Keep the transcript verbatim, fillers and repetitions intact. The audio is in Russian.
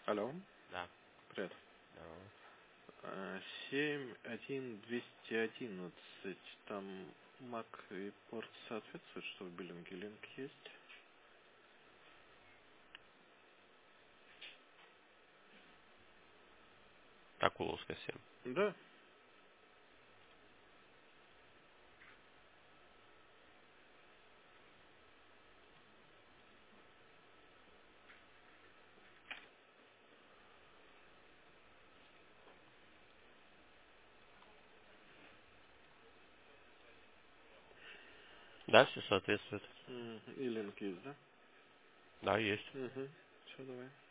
Алло, Да. привет. Здорово. А, семь один двести одиннадцать. Там Mac и порт соответствует, что в биллинге линк есть? Акуловская семь. Да. Да, все соответствует. Мгм. И линк есть, да? Да, есть. Угу. Все, давай.